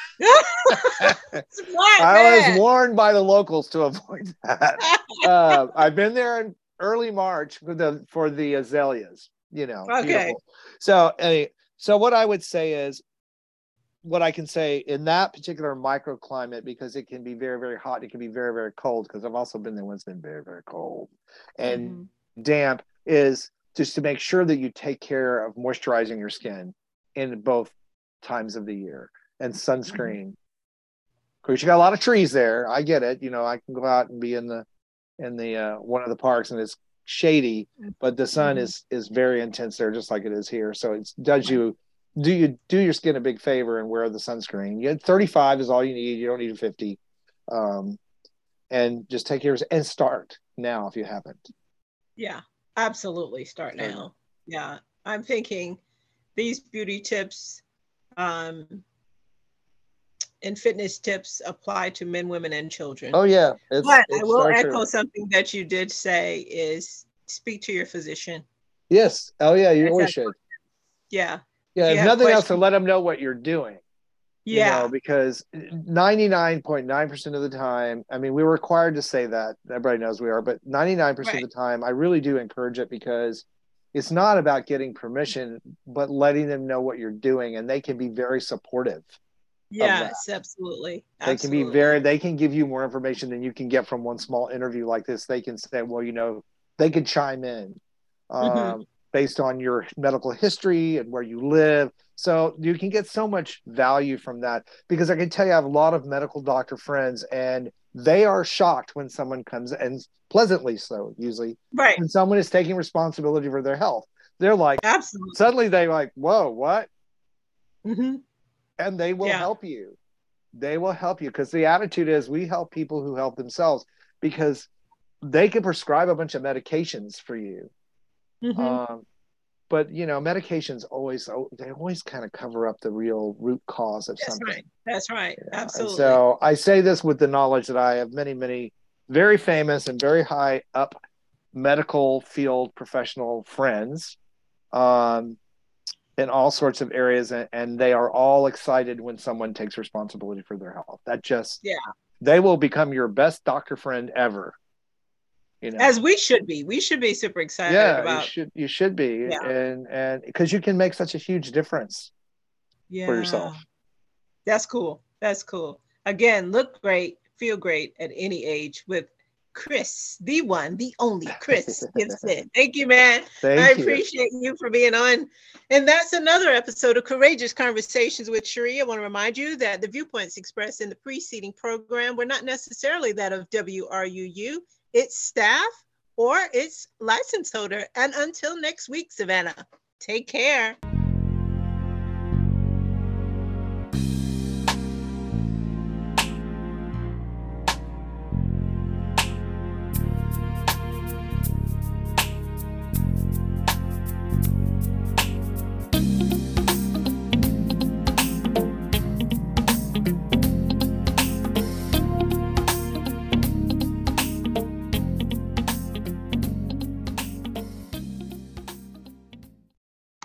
Smart, I man. was warned by the locals to avoid that. uh, I've been there in early March for the for the azaleas. You know, Okay. beautiful. So, anyway, so what I would say is, what I can say in that particular microclimate, because it can be very, very hot, it can be very, very cold, because I've also been there when it's been very, very cold and mm-hmm. damp, is just to make sure that you take care of moisturizing your skin in both times of the year, and sunscreen. Mm-hmm. Of course, you got a lot of trees there. I get it. You know, I can go out and be in the in the uh, one of the parks and it's shady, but the sun mm-hmm. is is very intense there, just like it is here. So it does you do you do your skin a big favor and wear the sunscreen. You had thirty-five is all you need. You don't need a fifty. Um, and just take care of it and start now if you haven't. Yeah, absolutely. Start now. Yeah, I'm thinking these beauty tips um, and fitness tips apply to men, women, and children. Oh yeah. It's, but it's I will echo true. something that you did say is speak to your physician. Yes. Oh yeah, you always should. Yeah. Yeah, if nothing else, to let them know what you're doing. Yeah. You know, because ninety-nine point nine percent of the time, I mean, we're required to say that. Everybody knows we are, but ninety-nine percent right. of the time, I really do encourage it, because it's not about getting permission, but letting them know what you're doing, and they can be very supportive. Yes, absolutely. They absolutely. can be very, they can give you more information than you can get from one small interview like this. They can say, well, you know, they could chime in. Um, mm-hmm. based on your medical history and where you live. So you can get so much value from that, because I can tell you, I have a lot of medical doctor friends, and they are shocked when someone comes, and pleasantly so usually, right. when someone is taking responsibility for their health. They're like, absolutely. Suddenly they're like, whoa, what? Mm-hmm. And they will yeah. help you. They will help you, because the attitude is we help people who help themselves, because they can prescribe a bunch of medications for you. Mm-hmm. Um, but you know, medications always they always kind of cover up the real root cause of That's something. Right. That's right. You know? Absolutely. And so I say this with the knowledge that I have many, many very famous and very high up medical field professional friends um, in all sorts of areas, and, and they are all excited when someone takes responsibility for their health. That just yeah, they will become your best doctor friend ever. You know. As we should be, we should be super excited yeah, about. You should, you should be, yeah. and and because you can make such a huge difference yeah. for yourself. That's cool. That's cool. Again, look great, feel great at any age with Chris, the one, the only Chris Gibson. Thank you, man. Thank I you. appreciate you for being on. And that's another episode of Courageous Conversations with Cherie. I want to remind you that the viewpoints expressed in the preceding program were not necessarily that of W R U U, its staff, or its license holder. And until next week, Savannah, take care.